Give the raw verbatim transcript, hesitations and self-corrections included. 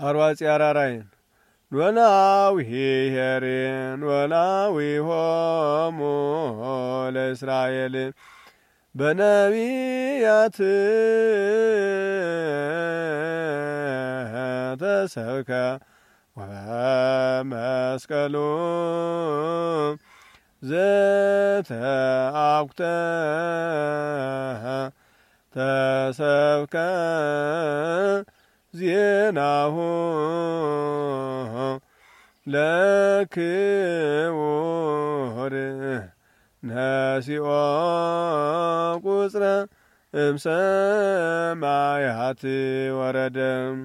አርዋጽ ያራራይን ኖላዊ ሄሬን ኖላዊ ሆሙ ለእስራኤል በነቢያት ተሰብከ ወመስቀሉ ዘተአኩተ ተሰብከ ዜናሁ ለክቡር ነሲኦ ቁጽረ እምሰማያት ወረደ